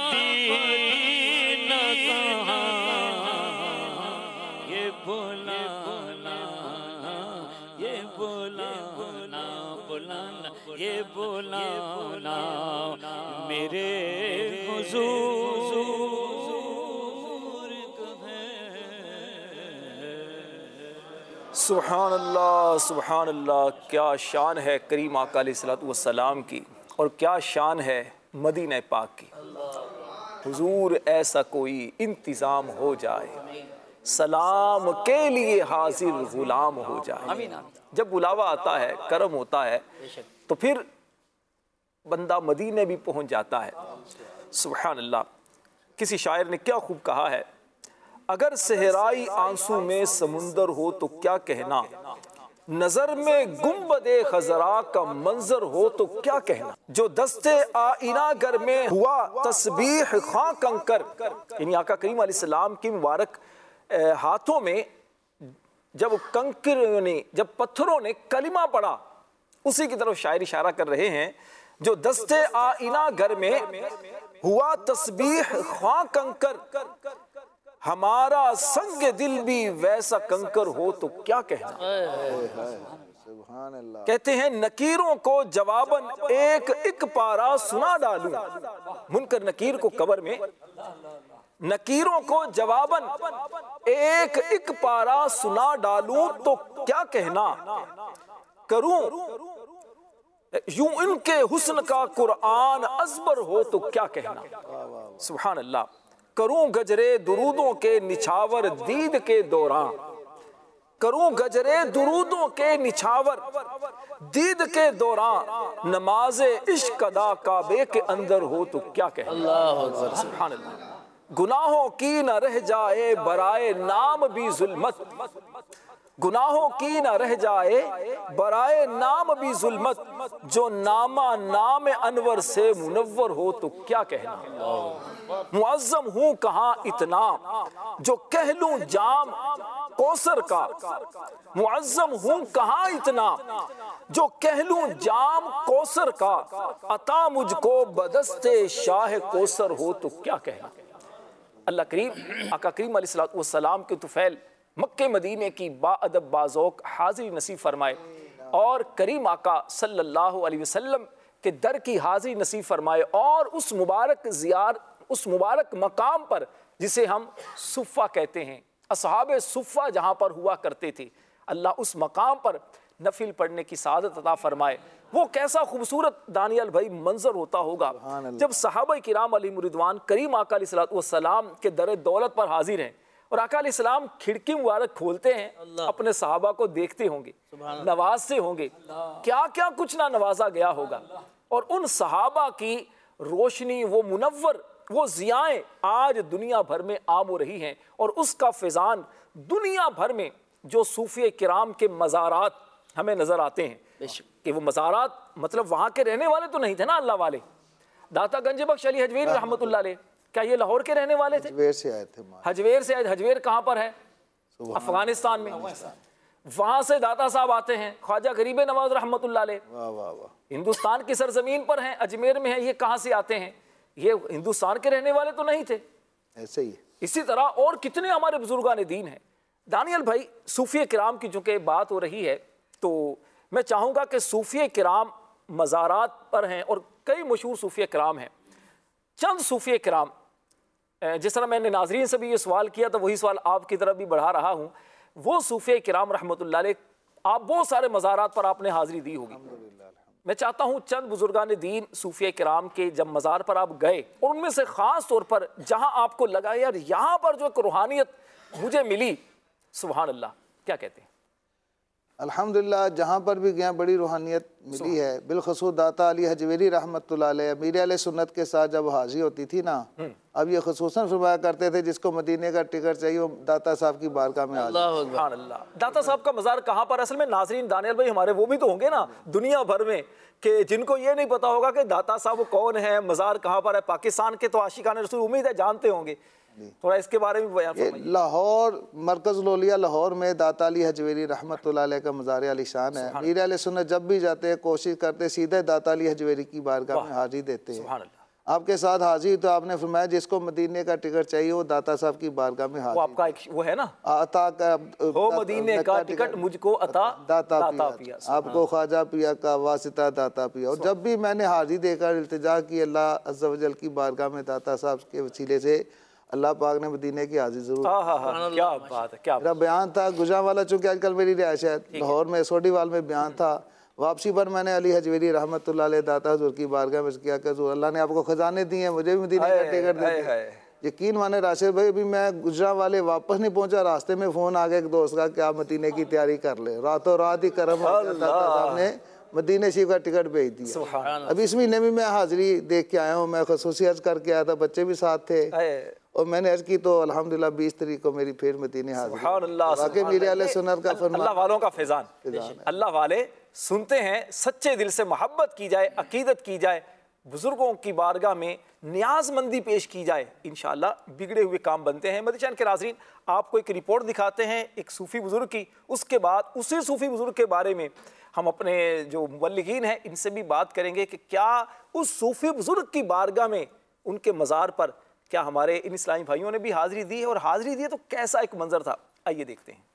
मदीना कहाँ ये बुलाना ये बुलाना बुलाना ये बुलाना मेरे हुजूर को है सुभान अल्लाह, सुभान अल्लाह। क्या शान है करीम आका अलैहिस्सलातु वस्सलाम की, और क्या शान है मदीना पाक की। हुजूर ऐसा कोई इंतज़ाम हो जाए, सलाम के लिए हाजिर गुलाम हो जाए। जब बुलावा आता है, करम होता है, तो फिर बंदा मदीने भी पहुंच जाता है। सुभान अल्लाह। किसी शायर ने क्या खूब कहा है, अगर सहराई आंसू में समुंदर हो तो क्या कहना, नजर में गुंबदे खजरा का मंजर हो तो क्या कहना, जो दस्ते आईना घर में हुआ तस्बीह खां कंकर। यानी आका करीम अलैहिस्सलाम की मुबारक हाथों में जब कंकर ने, जब पत्थरों ने कलिमा पढ़ा, उसी की तरफ शायर इशारा कर रहे हैं। जो दस्ते आईना घर में हुआ तस्बीह खां कंकर, हमारा संग दिल भी वैसा कंकर हो तो क्या कहना। कहते हैं नकीरों को जवाबन एक एक पारा सुना डालूं, मुनकर नकीर को कब्र में, नकीरों को जवाबन एक एक पारा सुना डालूं तो क्या कहना, करूं यूं इनके हुस्न का कुरान अज़बर हो तो क्या कहना। सुभान अल्लाह। करूं गजरे दुरूदों के निछावर दीद के दौरान, करूं गजरे दुरूदों के निछावर दीद के दौरान, नमाज़े इश्क अदा काबे के अंदर हो तो क्या कहना। अल्लाह अकबर। सुभान अल्लाह। गुनाहों की न रह जाए बराए नाम भी जुल्मत, गुनाहों की न रह जाए बराए नाम भी जुल्मत, जो नामा नाम अनवर से मुनव्वर हो तो क्या कहना। मुअज़्ज़म हूँ कहाँ इतना जो कह लूं जाम कौसर का, मुअज़्ज़म हूँ कहाँ इतना जो कह लूं जाम कौसर का, अता मुझको बदस्ते शाह कौसर हो तो क्या कहना। अल्लाह करीम आका करीम अलैहिस्सलातु वस्सलाम के तुफैल मक्के मदीने की बाअदब बाज़ौक़ हाज़िरी नसीब फरमाए, और करीम आका सल्लल्लाहु अलैहि वसल्लम के दर की हाज़िरी नसीब फरमाए, और उस मुबारक ज़ियार, उस मुबारक मकाम पर जिसे हम सुफ़ा कहते हैं, असहाबे सुफ़ा जहाँ पर हुआ करते थे, अल्लाह उस मकाम पर नफिल पढ़ने की सादत अता फरमाए। वो कैसा खूबसूरत दानियल भाई मंजर होता होगा जब सहाबा किराम अलैहिम रिदवान करीम आका अलैहिस्सलातु वस्सलाम के दर दौलत पर हाजिर हैं, और आका अलैहिस्सलाम खिड़की मुबारक खोलते हैं, अपने सहाबा को देखते होंगे, नवाजते होंगे, क्या क्या कुछ ना नवाजा गया होगा, और उन सहाबा की रोशनी, वो मुनव्वर, वो ज़ियाएं आज दुनिया भर में आम हो रही हैं, और उसका फैज़ान दुनिया भर में जो सूफी किराम के मज़ारात हमें नज़र आते हैं, कि वो मज़ारात मतलब वहाँ के रहने वाले तो नहीं थे ना, अल्लाह वाले। दाता गंज बख्श अली हजवेरी रहमतुल्लाह अलैह, क्या ये लाहौर के रहने वाले थे? हजवेर से आए थे। हजवेर से आए। हजवेर कहाँ पर है? अफगानिस्तान में। वहाँ से दाता साहब आते हैं, ख्वाजा गरीब नवाज रहमतुल्लाह अलैह हिंदुस्तान की सरजमीन पर हैं, अजमेर में है। ये कहाँ से आते हैं? ये हिंदुस्तान के रहने वाले तो नहीं थे। ऐसे ही इसी तरह और कितने हमारे बुजुर्गान दीन हैं। दानियल भाई, सूफी किराम की चूँकि बात हो रही है, तो मैं चाहूँगा कि सूफी किराम मज़ारात पर हैं, और कई मशहूर सूफी किराम हैं। चंद सूफी किराम, जिस तरह मैंने नाजरीन से भी ये सवाल किया, तो वही सवाल आपकी तरफ भी बढ़ा रहा हूँ। वो सूफी किराम रहमतुल्लाह अलैह, आप बहुत सारे मज़ारात पर आपने हाज़िरी दी होगी। मैं चाहता हूँ चंद बुजुर्गान दीन सूफी किराम के जब मज़ार पर आप गए, और उनमें से ख़ास तौर पर जहाँ आपको लगा यार यहाँ पर जो एक रूहानियत मुझे मिली, सुभान अल्लाह, क्या कहते हैं? अल्हम्दुलिल्लाह, जहाँ पर भी गया बड़ी रूहानियत मिली है। बिलखसूस दाता अली हजवेरी रहमतुल्लाह अलैह अमीर अहले सुन्नत के साथ जब हाज़िर होती थी ना, अब ये खुसूसन फरमाया करते थे जिसको मदीने का टिकट चाहिए वो दाता साहब की बारगाह में हाज़िर। सुभान अल्लाह। दाता साहब का मज़ार कहाँ पर? असल में नाज़रीन दानियल भाई हमारे वो भी तो होंगे ना दुनिया भर में, कि जिनको ये नहीं पता होगा कि दाता साहब कौन है, मज़ार कहाँ पर है। पाकिस्तान के तो आशिकान रसूल उम्मीद है जानते होंगे, थोड़ा इसके बारे में बयान फरमाइए। लाहौर मरकज़ लोलिया लाहौर में दाता अली हजवेरी रहमतुल्लाह अलैह का मज़ार आलीशान है। अमीर अहले सुन्नत जब भी जाते हैं कोशिश करते सीधे दाता अली हजवेरी की बारगाह में हाजिर देते हैं। आपके साथ हाजिर, तो आपने फरमाया जिसको मदीने का टिकट चाहिए वो दाता साहब की बारगाह में हाजिर। वो आपका एक वो है ना, अता का हो मदीने का टिकट मुझको अता दाता पिया, आपको ख्वाजा पिया का वासिता दाता पिया। और जब भी मैंने हाजिर देकर इल्तिजा की अल्लाह अज़्ज़ा वजल की बारगाह में दाता साहब के वसीले से अल्लाह पाक ने मदीने की हाजिर जरूर। क्या बात है, क्या मेरा बयान था गुजरांवाला, चूँकि आजकल मेरी रिहाइश है लाहौर में, सोडीवाल में बयान था। वापसी पर मैंने अली हजवेरी रहमतुल्लाह अलैह दाता हुजूर की बारगाह में किया कि हुजूर अल्लाह ने आपको खजाने दिए हैं, मुझे भी मदीने का टिकट दे दिया। यकीन माने राशिद भाई, अभी मैं गुजरांवाले वापस नहीं पहुंचा, रास्ते में फ़ोन आ गया एक दोस्त का कि आप मदीने की तैयारी कर ले। रातों रात ही करम साहब ने मदीने शरीफ का टिकट भेज दिया। अभी इस महीने में मैं हाजिरी देख के आया हूँ, मैं खसूसी अर्ज करके आया था, बच्चे भी साथ थे और मैंने अर्ज की तो अल्हम्दुलिल्लाह 20 तारीख को मेरी फिर मदीने हाजिरी। वाकई मेरे अहले सुन्नत का फरमान, अल्लाह वालों का फैजान। अल्लाह वाले सुनते हैं, सच्चे दिल से मोहब्बत की जाए, अकीदत की जाए, बुजुर्गों की बारगाह में न्याजमंदी पेश की जाए, इंशाअल्लाह बिगड़े हुए काम बनते हैं। मदीना के नाज़रीन, आपको एक रिपोर्ट दिखाते हैं एक सूफ़ी बुजुर्ग की, उसके बाद उसी सूफ़ी बुजुर्ग के बारे में हम अपने जो मुबल्लिगीन हैं इनसे भी बात करेंगे कि क्या उस सूफ़ी बुजुर्ग की बारगाह में, उनके मज़ार पर क्या हमारे इन इस्लामी भाइयों ने भी हाज़िरी दी है, और हाज़िरी दी है तो कैसा एक मंजर था, आइए देखते हैं।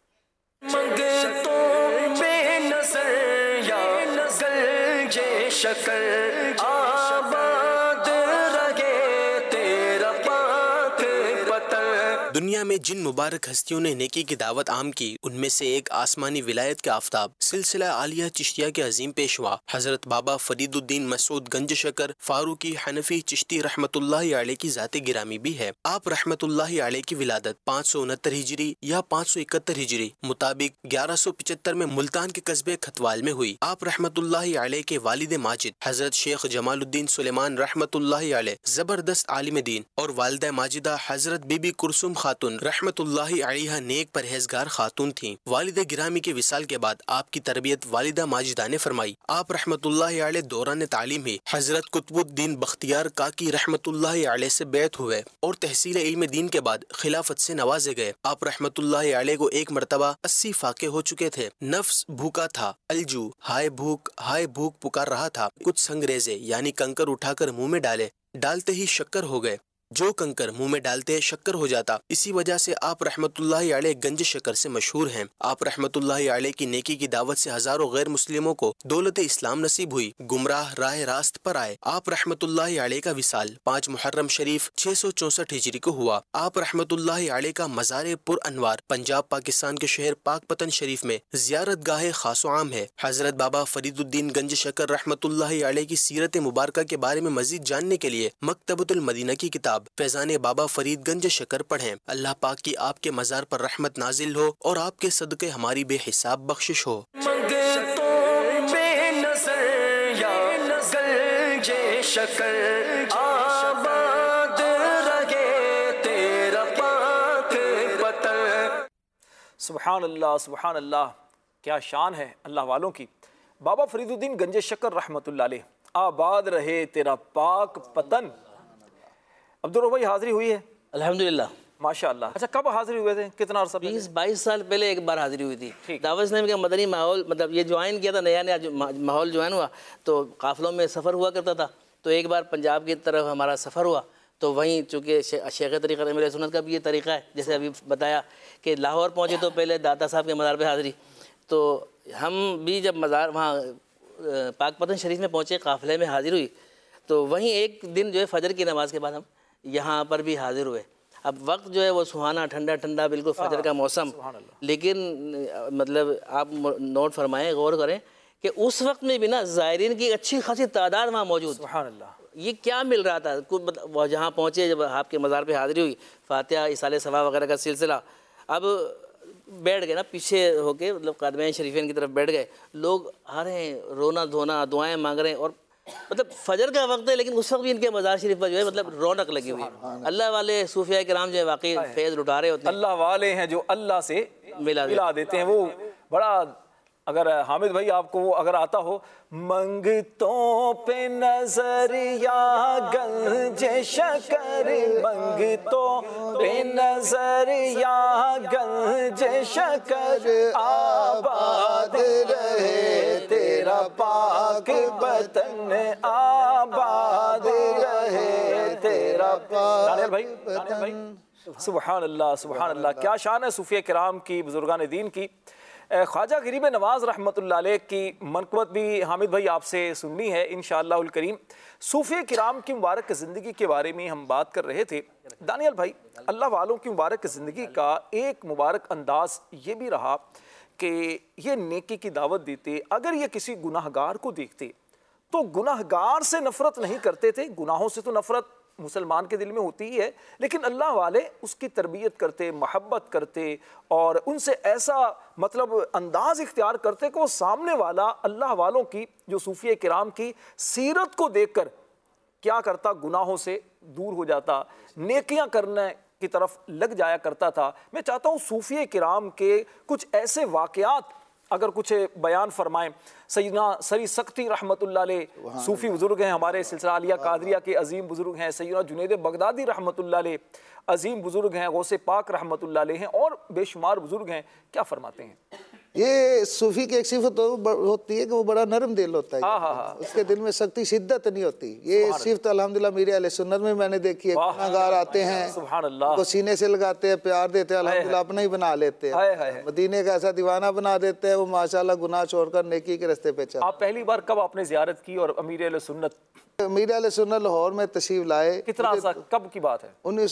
दुनिया में जिन मुबारक हस्तियों ने नेकी की दावत आम की, उनमें से एक आसमानी विलायत के आफ्ताब सिलसिला आलिया चिश्तिया के अजीम पेशवा हजरत बाबा फरीदुद्दीन मसूद गंज शकर फारूकी हनफी चिश्ती रहमतुल्लाहि अलैह की जाते गिरामी भी है। आप रहमतुल्लाहि अलैह की विलादत 569 हिजरी या 571 हिजरी मुताबिक 1175 में मुल्तान के कस्बे खतवाल में हुई। आप रहमतुल्लाहि अलैह के वालिद माजिद हजरत शेख जमालुद्दीन सुलेमान रहमतुल्लाहि अलैह जबरदस्त आलिम दीन और वालिदा माजिदा हजरत बीबी कुरसुम खातून रहमतुल्लाहि अलैहा नेक परहेजगार खातून थीं। वालिदा गिरामी के विसाल के बाद आपकी तरबियत वालिदा माजिदा ने फरमाई। आप रहमतुल्लाहि अलैह दौरान तालीम ही हजरत कुतुबुद्दीन बख्तियार काकी रहमतुल्लाहि अलैह से बैत हुए और तहसील इल्म दीन के बाद खिलाफत से नवाजे गए। आप रहमतुल्लाहि अलैह को एक मरतबा 80 फाके हो चुके थे। नफ्स भूखा था, अलजू हाय भूख पुकार रहा था। कुछ संगरेजे यानी कंकर उठाकर मुंह में डालते ही शक्कर हो गए। जो कंकर मुंह में डालते शक्कर हो जाता, इसी वजह से आप रहमतुल्लाहि अलैह गंज शक्कर से मशहूर हैं। आप रहमतुल्लाहि अलैह की नेकी की दावत से हजारों गैर मुस्लिमों को दौलत इस्लाम नसीब हुई, गुमराह राह रास्त पर आए। आप रहमतुल्लाहि अलैह का विसाल 5 मुहर्रम शरीफ 664 हिजरी को हुआ। आप रहमतुल्लाहि अलैह का मज़ार पुर अनवार पंजाब पाकिस्तान के शहर पाकपतन शरीफ में ज़ियारत गाहे खासो आम है। हजरत बाबा फरीदुद्दीन गंज शक्कर रहमतुल्लाहि अलैह की सीरत मुबारका के बारे में मजीद जानने के लिए मकतबतुल मदीना की किताब फैजाने बाबा फरीदगंज शक्कर पढ़ें। अल्लाह पाक की आपके मज़ार पर रहमत नाजिल हो और आपके सदक़े हमारी बेहिसाब बख्शिश हो। सुभान अल्लाह, सुभान अल्लाह, क्या शान है अल्लाह वालों की। बाबा फरीदुद्दीन गंज शक्कर रहमतुल्लाह अलैह, आबाद रहे तेरा पाक पतन। अब्दुल भाई हाजिरी हुई है अल्हम्दुलिल्लाह, माशाअल्लाह। अच्छा, कब हाजिरी हुए थे, कितना अर्सा? 20-22 साल पहले एक बार हाजिरी हुई थी। दावत इस्लामी का मदनी माहौल, मतलब ये ज्वाइन किया था, नया माहौल ज्वाइन हुआ तो काफ़िलों में सफ़र हुआ करता था। तो एक बार पंजाब की तरफ हमारा सफ़र हुआ तो वहीं चूँकि शेख तरीक़ा मेरे सुन्नत का भी ये तरीक़ा है, जैसे अभी बताया कि लाहौर पहुँचे तो पहले दाता साहब के मज़ार पर हाज़िरी। तो हम भी जब मज़ार वहाँ पाकपतन शरीफ में पहुँचे, काफ़िले में हाज़िर हुई, तो वहीं एक दिन जो है फ़जर की नमाज़ के बाद हम यहाँ पर भी हाज़िर हुए। अब वक्त जो है वो सुहाना, ठंडा ठंडा बिल्कुल फ़जर का मौसम, लेकिन मतलब आप नोट फरमाएँ, गौर करें कि उस वक्त में भी ना ज़ायरीन की अच्छी खासी तादाद वहाँ मौजूद। सुभान अल्लाह, ये क्या मिल रहा था कुछ जहाँ पहुँचे, जब आपके मज़ार पे हाज़िरी हुई, फातिहा इसाले सवा वगैरह का सिलसिला, अब बैठ गए ना पीछे होके, मतलब कदमैन शरीफैन की तरफ बैठ गए, लोग आ रहे हैं, रोना धोना दुआएं मांग रहे हैं, और मतलब फजर का वक्त है लेकिन उस वक्त भी इनके मज़ार शरीफ पर जो है मतलब रौनक लगी हुई है। अल्लाह वाले सूफिया किराम जो है वाकई फैज़ लुटा रहे होते हैं। अल्लाह वाले हैं जो अल्लाह से मिला देते हैं। वो बड़ा, अगर हामिद भाई आपको वो अगर आता हो, मंगतों पे नजरिया गंज शकर, मंगतों पे नजरिया गंज शकर, आबाद रहे तेरा पाक वतन, आबाद रहे तेरा पाक। दानियल भाई, सुभान अल्लाह, सुभान अल्लाह, क्या शान है सूफिया किराम की, बुजुर्गान दीन की। ख्वाजा गरीब नवाज रहमतुल्लाह अलैह की मनक़बत भी हामिद भाई आपसे सुननी है इंशाअल्लाहुल करीम। सूफ़ी किराम की मुबारक ज़िंदगी के बारे में हम बात कर रहे थे। दानियल भाई, अल्लाह वालों की मुबारक ज़िंदगी का एक मुबारक अंदाज़ ये भी रहा कि ये नेकी की दावत देते, अगर ये किसी गुनाहगार को देखते तो गुनाहगार से नफ़रत नहीं करते थे। गुनाहों से तो नफ़रत मुसलमान के दिल में होती ही है, लेकिन अल्लाह वाले उसकी तरबियत करते, मोहब्बत करते और उनसे ऐसा मतलब अंदाज इख्तियार करते कि वो सामने वाला अल्लाह वालों की जो सूफी किराम की सीरत को देखकर क्या करता, गुनाहों से दूर हो जाता, नेकियां करने की तरफ लग जाया करता था। मैं चाहता हूँ सूफी किराम के कुछ ऐसे वाक़यात अगर कुछ बयान फरमाएं। सैयदना सरी सख्ती रहमतुल्लाह अलैह सूफ़ी बुज़ुर्ग हैं, हमारे सिलसिला आलिया कादरिया के अजीम बुज़ुर्ग हैं। सैयदना जुनैद बगदादी रहमतुल्लाह अलैह अजीम बुज़ुर्ग हैं। गौसे पाक रहमतुल्लाह अलैह हैं और बेशुमार बुज़ुर्ग हैं। क्या फरमाते हैं? ये सूफी की एक सिफत होती है कि वो बड़ा नरम दिल होता है, उसके दिल में सख्ती शिद्दत नहीं होती। ये सिफत अल्हम्दुलिल्लाह मीरे अहले सुन्नत में मैंने देखी है। गुनाहगार आते हैं, उनको सीने से लगाते हैं, प्यार देते हैं, अल्हम्दुलिल्लाह अपना ही बना लेते हैं। मदीने का ऐसा दीवाना बना देते हैं, वो माशाल्लाह गुनाह छोड़कर नेकी के रास्ते पे चलते। आप पहली बार कब आपने ज़ियारत की और अमीर अहले सुन्नत? अमीर अहले सुन्नत लाहौर में तशरीफ लाए। कितना अर्सा कब की बात है?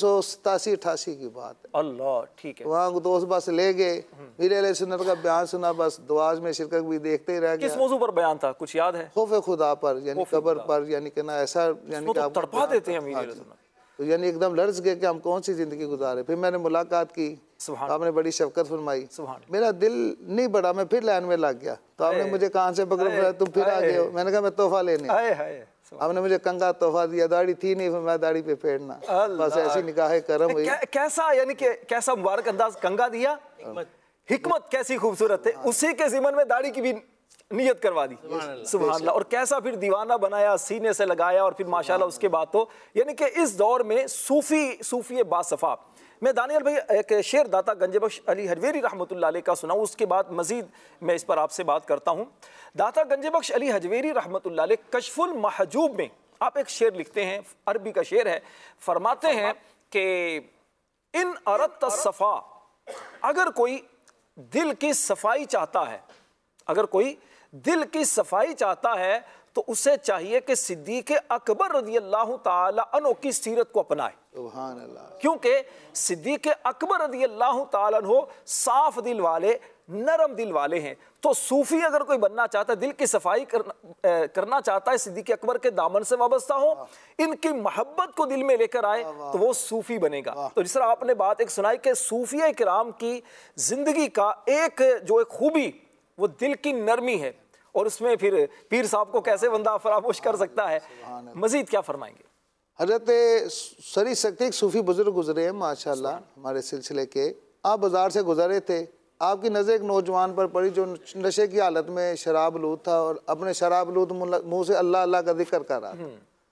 1987-88 की बात है। अल्लाह, ठीक है। वहाँ दोस्त बस ले गए, मीर अहले सुन्नत का बयान सुना, बस दुआज में शिरकत भी देखते ही रह गया। किस मौजू पर बयान था, कुछ याद है? खौफ खुदा पर, यानी कब्र पर, यानी कि ना ऐसा, यानी तो तड़पा देते हैं अमीर अहले सुन्नत। तो यानी एकदम लर्ज गए कि हम कौन सी जिंदगी गुजारे। फिर मैंने मुलाकात की, आपने बड़ी शफकत फरमाई, मेरा दिल नहीं बढ़ा, मैं फिर लाइन में लग गया। तो आपने मुझे कहाँ से पकड़, तुम फिर आ गए हो। मैंने कहा मैं तोहफा लेने। आपने मुझे कंगा तोहफा दिया, दाढ़ी थी नहीं, मैं दाढ़ी पे फेरना, बस ऐसी निकाह करम हुई। कैसा, यानी कि कैसा मुबारक अंदाज, कंगा दिया, हिकमत कैसी खूबसूरत है, उसी के ज़िमन में दाढ़ी की भी नियत करवा दी, सुभान अल्लाह। और कैसा फिर दीवाना बनाया, सीने से लगाया और फिर माशाल्लाह उसके बाद तो यानी कि इस दौर में सूफी बासफ़ा। मैं दानियल भाई एक शेर दाता गंजबख्श अली हजवेरी रहमतुल्लाह अलैह का सुनाऊँ, उसके बाद मज़ीद मैं इस पर आपसे बात करता हूँ। दाता गंजबख्श अली हजवेरी रहमतुल्लाह अलैह कश्फुल महजूब में आप एक शेर लिखते हैं, अरबी का शेर है। फरमाते हैं कि इन अरत सफ़ा, अगर कोई दिल की सफाई चाहता है, अगर कोई दिल की सफाई चाहता है तो उसे चाहिए कि सिद्दीक़ अकबर रज़ियल्लाहु ताला अन्हु की सीरत को अपनाए। सुभान अल्लाह। क्योंकि सिद्दीक़ अकबर रज़ियल्लाहु ताला अन्हु साफ दिल वाले, नरम दिल वाले हैं। तो सूफी अगर कोई बनना चाहता है, दिल की सफाई करना चाहता है, सिद्दीक़ अकबर के दामन से वाबस्ता हो, इनकी मोहब्बत को दिल में लेकर आए तो वो सूफी बनेगा। तो जिस तरह आपने बात एक सुनाई कि सूफी किराम की जिंदगी का एक जो एक खूबी वो दिल की नरमी है, और उसमें फिर पीर साहब को कैसे बंदा फरामोश कर सकता है। मजीद क्या फरमाएंगे? हजरत सरी सख्ती एक सूफी बुजुर्ग गुजरे हैं माशाल्लाह हमारे सिलसिले के। आप बाजार से गुजरे थे, आपकी नज़र एक नौजवान पर पड़ी जो नशे की हालत में शराब लूद था और अपने शराब लूद मुँह से अल्लाह अल्लाह का जिक्र कर रहा था।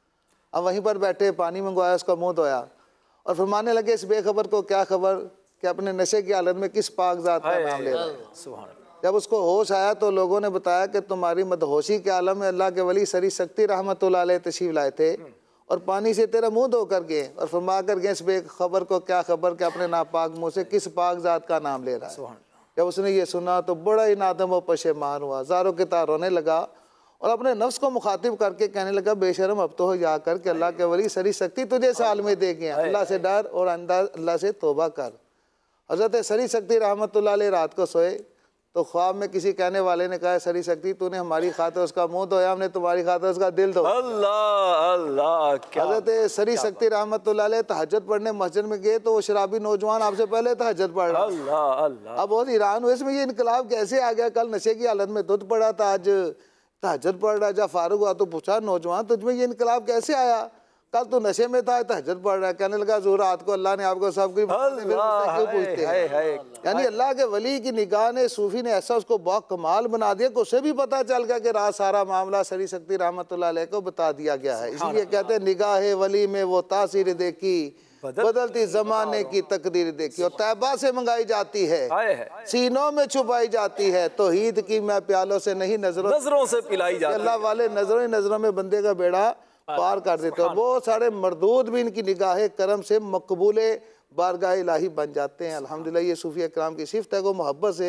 अब वहीं पर बैठे पानी मंगवाया, उसका मुँह धोया और फरमाने लगे इस बेखबर को क्या खबर कि अपने नशे की हालत में किस पाक ज़ात का नाम ले रहा है। जब उसको होश आया तो लोगों ने बताया कि तुम्हारी मदहोशी के आलम में अल्लाह के वली सरी सख्ती रहमतुल्लाह अलैह तशरीफ लाए थे और पानी से तेरा मुंह धो कर गए और फरमा कर गए इस बेखबर को क्या खबर कि अपने नापाक मुंह से किस पाक ज़ात का नाम ले रहा है। जब उसने ये सुना तो बड़ा ही नादम व पशेमान हुआ, ज़ारों के तार रोने लगा और अपने नफ्स को मुखातिब करके कहने लगा बेशरम अब तो हो जाकर कि अल्लाह के वली सरी सख्ती तुझे साल में दे गए, अल्लाह से डर और अल्लाह से तौबा कर। हज़रत सरी सख्ती रहमतुल्लाह अलैह रात को सोए तो ख्वाब में किसी कहने वाले ने कहा सरी सख्ती तूने हमारी खातिर उसका मुंह धोया, हमने तुम्हारी खातिर उसका दिल धोया। अल्लाह अल्लाह। हज़रत सरी सख्ती रहमतुल्लाह अलैह तहज्जुद पढ़ने मस्जिद में गए तो वो शराबी नौजवान आपसे पहले तहज्जुद पढ़ रहा। अल्लाह अल्लाह। अब बहुत हैरान हुए इसमें ये इनकलाब कैसे आ गया, कल नशे की हालत में दूध पड़ा था, आज तहज्जुद पढ़ रहा। जब फारूक हुआ तो पूछा नौजवान तुझमें ये इनकलाब कैसे आया, कल तो नशे में था तहज्जुद पढ़ रहा है। कहने लगा ज़ोर रात को अल्लाह ने आपको सब कुछ क्यों पूछते हैं। यानी अल्लाह के वली की निगाह ने सूफी ने ऐसा उसको बहुत कमाल बना दिया कि उसे भी पता चल गया कि रात सारा मामला सरी सख्ती रहमतुल्लाह अलैह को बता दिया गया है। इसलिए कहते हैं निगाह वली में वो तासीर देखी, बदलती जमाने की तकदीर देखी, और तैबा से मंगाई जाती है, सीनों में छुपाई जाती है, तो ईद की मैं प्यालों से नहीं नजरों से पिलाई जाती है। अल्लाह वाले नजरों ही नजरों में बंदे का बेड़ा पार कर देते हैं। बहुत सारे मरदूद भी इनकी निगाह करम से मकबूले बारगाह इलाही बन जाते हैं। अल्हम्दुलिल्लाह ये सूफी इकराम की सिफ़त है, वो मोहब्बत से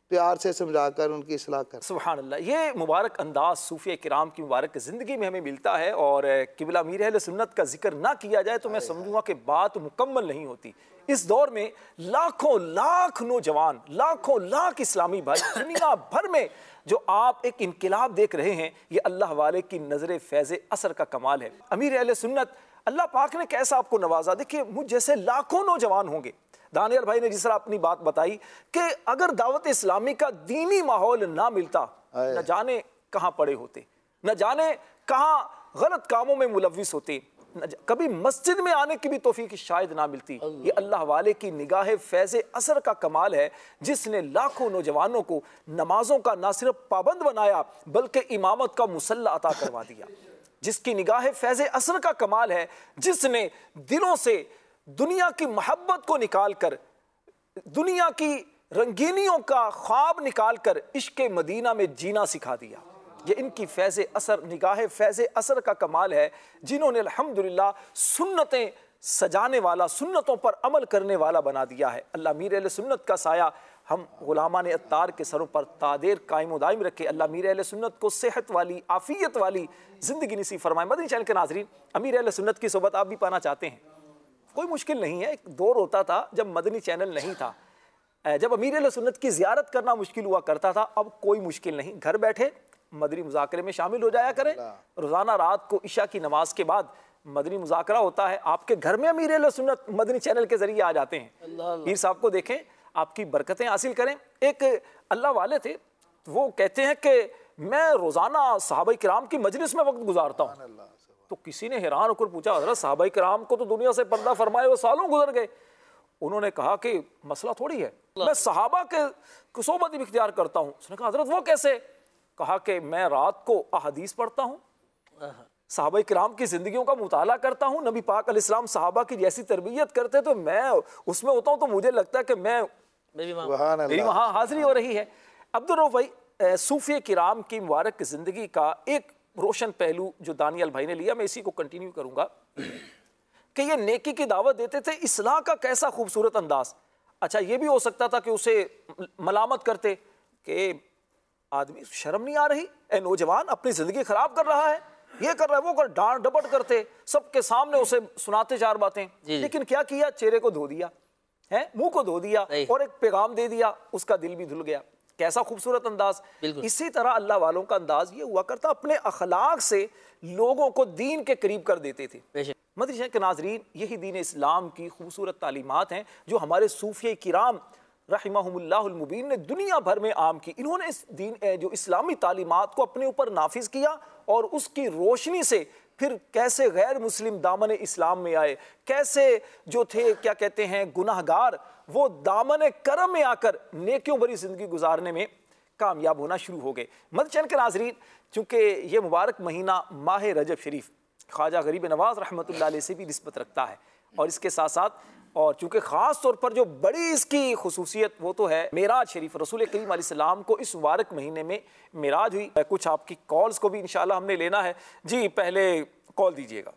प्यार से समझाकर उनकी इस्लाह कर। सुभान अल्लाह, ये मुबारक अंदाज सूफी किराम की मुबारक ज़िंदगी में हमें मिलता है। और किबला अमीर अहले सुन्नत का जिक्र ना किया जाए तो मैं समझूंगा कि बात मुकम्मल नहीं होती। इस दौर में लाखों लाख नौजवान, लाखों लाख इस्लामी भाई दुनिया भर में जो आप एक इनकलाब देख रहे हैं, ये अल्लाह वाले की नज़र फैज़ असर का कमाल है। अमीर अहले सुन्नत, अल्लाह पाक ने कैसा आपको नवाजा। देखिए, मुझ जैसे लाखों नौजवान होंगे। दानियल भाई ने जिस तरह अपनी बात बताई कि अगर दावत इस्लामी का दीनी माहौल ना मिलता, न जाने कहाँ पड़े होते, न जाने कहाँ गलत कामों में मुलविस होते, कभी मस्जिद में आने की भी तौफीक शायद ना मिलती। ये अल्लाह वाले की निगाह फैज़ असर का कमाल है, जिसने लाखों नौजवानों को नमाजों का ना सिर्फ पाबंद बनाया बल्कि इमामत का मुसल्ला अता करवा दिया। जिसकी निगाह फैज़ असर का कमाल है, जिसने दिलों से दुनिया की मोहब्बत को निकाल कर, दुनिया की रंगीनियों का ख्वाब निकाल कर इश्क मदीना में जीना सिखा दिया। ये इनकी फैज़ असर, निगाह फैज़ असर का कमाल है, जिन्होंने अल्हम्दुलिल्लाह सुन्नतें सजाने वाला, सुन्नतों पर अमल करने वाला बना दिया है। अल्लाह मीर अहले सुन्नत का साया हम गुलामान अत्तार के सरों पर तादेर कायम व दायम रखे। अल्लाह मीर अहले सुन्नत को सेहत वाली, आफियत वाली ज़िंदगी नसीब फरमाए। मदनी चैनल के नाज़रीन, अमीर अहले सुन्नत की सोबत आप भी पाना चाहते हैं, कोई मुश्किल नहीं है। एक दौर होता था जब मदनी चैनल नहीं था, जब अमीर अहले सुन्नत की ज़ियारत करना मुश्किल हुआ करता था। अब कोई मुश्किल नहीं, घर बैठे मदनी मुज़ाकरे में शामिल हो जाया करें। रोज़ाना रात को इशा की नमाज के बाद मदनी मुज़ाकरा होता है, आपके घर में अमीर अहले सुन्नत मदनी चैनल के ज़रिए आ जाते हैं। पीर साहब को देखें, आपकी बरकतें हासिल करें। एक अल्लाह वाले थे, वो कहते हैं कि मैं रोज़ाना सहाबाए किराम की मजलिस में वक्त गुजारता हूँ। तो किसी ने हैरान होकर पूछा, हज़रत सहाबाए किराम को तो दुनिया से पर्दा फरमाए वो सालों गुजर गए। उन्होंने कहा कि मसला थोड़ी है, मैं सहाबा के सोबत इख्तियार करता हूँ। उसने कहा, हज़रत वो कैसे? कहा कि मैं रात को अहादीस पढ़ता हूँ, सहाबाए किराम की ज़िंदगियों का मुताला करता हूँ। नबी पाक अलैहिस्सलाम सहाबा की जैसी तरबियत करते तो मैं उसमें होता हूँ, तो मुझे लगता है कि मेरी वहाँ हाजिरी हो रही है। अब्दुल रऊफ भाई, सूफी किराम की मुबारक ज़िंदगी का एक रोशन पहलू जो दानियल भाई ने लिया, मैं इसी को कंटिन्यू करूँगा कि ये नेकी की दावत देते थे। इस्लाह का कैसा खूबसूरत अंदाज। अच्छा, ये भी हो सकता था कि उसे मलामत करते कि आदमी शर्म नहीं आ रही, ए नौजवान अपनी ज़िंदगी ख़राब कर रहा है, ये कर रहा है, वो कर, डांट डपट करते, सबके सामने उसे सुनाते चार बातें। लेकिन क्या किया, चेहरे को धो दिया है, मुंह को धो दिया और एक पैगाम दे दिया, उसका दिल भी धुल गया। कैसा खूबसूरत अंदाज। इसी तरह अल्लाह वालों का अंदाज ये हुआ करता, अपने अखलाक से लोगों को दीन के करीब कर देते थे। मदनी के नाजरीन, यही दीन इस्लाम की खूबसूरत तालीमात हैं जो हमारे सूफी किराम रहमहुमुल्लाहुल मुबीन ने दुनिया भर में आम की। इन्होंने इस दीन जो इस्लामी तालीमात को अपने ऊपर नाफिज किया और उसकी रोशनी से फिर कैसे गैर मुस्लिम दामन इस्लाम में आए, कैसे जो थे क्या कहते हैं गुनाहगार, वो दामन करम में आकर नेकियों भरी ज़िंदगी गुजारने में कामयाब होना शुरू हो गए। मदनी के नाजरीन, चूँकि ये मुबारक महीना माह रजब शरीफ ख्वाजा गरीब नवाज़ रहमतुल्लाह अलैह से भी निस्बत रखता है, और इसके साथ साथ और चूँकि ख़ास तौर पर जो बड़ी इसकी खुसूसियत वो तो है मेराज शरीफ। रसूल करीम अलैहिस्सलाम को इस मुबारक महीने में मेराज हुई। कुछ आपकी कॉल्स को भी इंशाल्लाह हमने लेना है। जी, पहले कॉल दीजिएगा।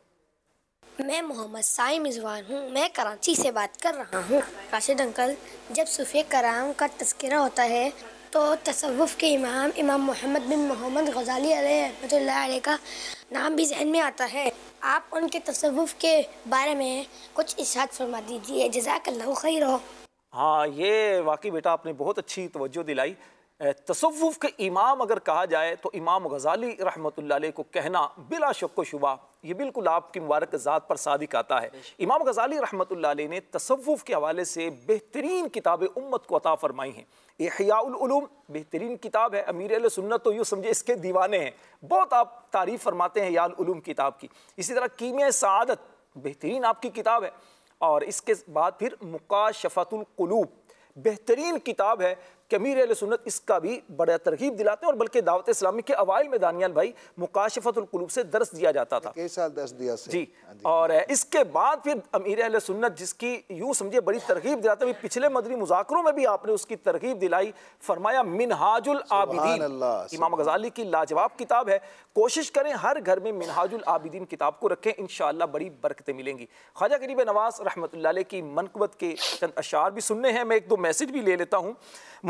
मैं मोहम्मद साइम रिजवान हूँ, मैं कराची से बात कर रहा हूँ। राशिद अंकल, जब सूफी कराम का तज़किरा होता है तो तसव्वुफ़ के इमाम मोहम्मद बिन मोहम्मद गज़ाली रहमतुल्लाह अलैह का नाम भी जहन में आता है। आप उनके तसव्वुफ़ के बारे में कुछ इरशाद फरमा दीजिए, जज़ाकल्लाहु खैर। हाँ, ये वाकई बेटा आपने बहुत अच्छी तवज्जो दिलाई। तसव्वुफ़ के इमाम अगर कहा जाए तो इमाम गज़ाली रहमतुल्लाह अलैह को कहना बिला शक व शुबा ये बिल्कुल आपकी मुबारक ज़ात पर सादिक आता है। इमाम गज़ाली रहमतुल्लाह अलैह ने तसव्वुफ़ के हवाले से बेहतरीन किताबें उम्मत को अता फरमाई हैं। इहयाउल उलूम बेहतरीन किताब है। अमीर अहले सुन्नत तो यूँ समझे इसके दीवाने हैं, बहुत आप तारीफ़ फरमाते हैं इहयाउल उलूम किताब की। इसी तरह कीमिया सआदत बेहतरीन आपकी किताब है। और इसके बाद फिर मुकाशफतुल कुलूब बेहतरीन किताब है कि अमीर अहले सुन्नत इसका भी बड़ा तरगीब दिलाते हैं। और बल्कि दावत इस्लामी के अवाइल में दानियाल भाई मुकाशफतुल कुलूब से दर्स दिया जाता था, कई साल दर्स दिया से। जी। और इसके बाद फिर अमीर अहले सुन्नत जिसकी यूँ समझिए बड़ी तरगीब दिलाते हैं, पिछले मदनी मुज़ाकरों में भी आपने उसकी तरगीब दिलाई, फरमाया मिनहाजुल आबिदीन। इमाम गज़ाली की लाजवाब किताब है। कोशिश करें हर घर में मिनहाजुल आबिदीन किताब को रखें, इंशाअल्लाह बड़ी बरकतें मिलेंगी। ख्वाजा गरीब नवाज़ रहमतुल्लाह अलैह की मनक़बत के चंद अशार भी सुनने हैं। मैं एक दो मैसेज भी ले लेता हूँ।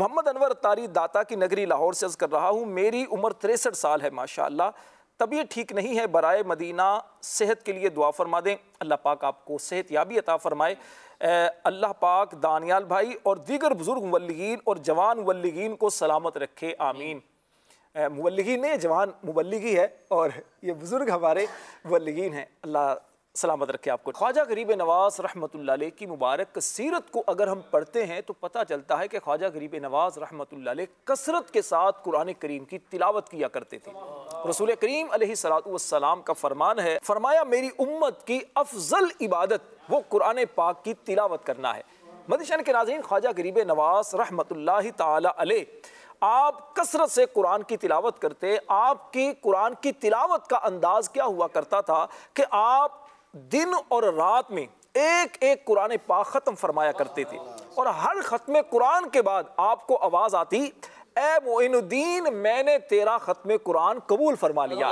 मोहम्मद अनवर तारी दाता की नगरी लाहौर से अर्ज़ कर रहा हूँ, मेरी उम्र 63 साल है माशाअल्लाह, तबीयत ठीक नहीं है, बराए मदीना सेहत के लिए दुआ फरमा दें। अल्लाह पाक आपको सेहत याबी अता फरमाए। अल्लाह पाक दानियाल भाई और दीगर बुज़ुर्ग मुबल्लिगीन और जवान मुबल्लिगीन को सलामत रखे, आमीन। मुबल्लिगीन ने जवान मुबल्लिगी है और ये बुज़ुर्ग हमारे मुबल्लिगीन हैं, अल्लाह सलामत रखे आपको। ख्वाजा गरीब नवाज़ रहमतुल्लाह अलैह की मुबारक सीरत को अगर हम पढ़ते हैं तो पता चलता है कि ख्वाजा गरीब नवाज़ रहमतुल्लाह अलैह कसरत के साथ कुरान करीम की तिलावत किया करते थे। रसूल करीम अलैहिस्सलातु वस्सलाम का फरमान है, फरमाया मेरी उम्मत की अफजल इबादत वो कुरान पाक की तिलावत करना है। मदीशन के नाज़रीन, ख्वाजा गरीब नवाज़ रहमतुल्लाह ताला अलैह आप कसरत से कुरान की तिलावत करते। आपकी कुरान की तिलावत का अंदाज क्या हुआ करता था कि आप दिन और रात में एक एक कुरान पाक ख़त्म फरमाया करते थे और हर ख़त्म कुरान के बाद आपको आवाज़ आती, ए मोइनुद्दीन मैंने तेरा ख़त्म कुरान कबूल फरमा लिया।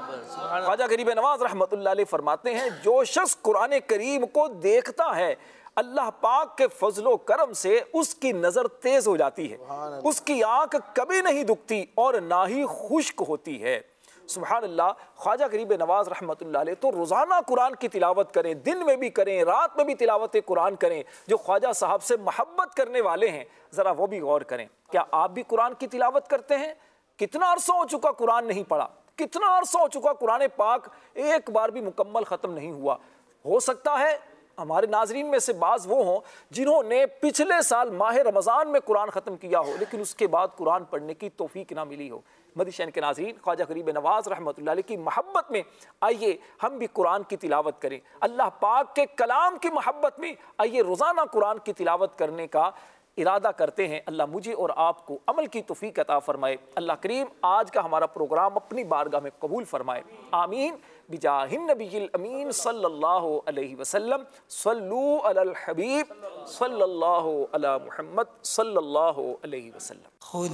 ख्वाजा गरीब नवाज़ रहमतुल्लाह अलैह फरमाते हैं, जो शख्स कुरान करीम को देखता है अल्लाह पाक के फजलो करम से उसकी नज़र तेज़ हो जाती है, उसकी आंख कभी नहीं दुखती और ना ही खुश्क होती है। सुभान अल्लाह। ख्वाजा गरीब नवाज़ रहमतुल्लाह अलैह तो रोज़ाना कुरान की तिलावत करें, दिन में भी करें, रात में भी तिलावत कुरान करें। जो ख्वाजा साहब से मोहब्बत करने वाले हैं ज़रा वो भी गौर करें, क्या आप भी कुरान की तिलावत करते हैं? कितना अरसा हो चुका कुरान नहीं पढ़ा, कितना अरसा हो चुका कुरान पाक एक बार भी मुकम्मल ख़त्म नहीं हुआ। हो सकता है हमारे नाजरीन में से बाज़ वो हों जिन्होंने पिछले साल माह रमज़ान में कुरान ख़त्म किया हो लेकिन उसके बाद कुरान पढ़ने की तौफीक ना मिली हो। मदीशन के नाज़रीन, ख्वाजा गरीब नवाज़ रहमतुल्लाह अलैह की मोहब्बत में आइए हम भी कुरान की तिलावत करें। अल्लाह पाक के कलाम की मोहब्बत में आइए रोज़ाना कुरान की तिलावत करने का इरादा करते हैं। अल्लाह मुझे और आपको अमल की तौफीक अता फरमाए। अल्लाह करीम आज का हमारा प्रोग्राम अपनी बारगाह में कबूल फरमाए, आमीन। बिजाहिन नबील अमीन सल्लल्लाहु अलैहि वसल्लम। सल्लू अलल हबीब सल्लल्लाहु अला मुहम्मद सल्लल्लाहु अलैहि वसल्लम।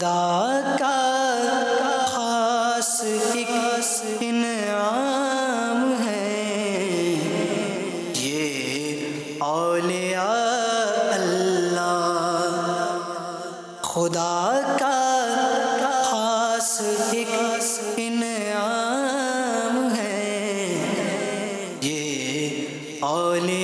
खुदा का खास एक इनाम है ये औलिया अल्लाह, खुदा का खास एक इनाम है ये औलिया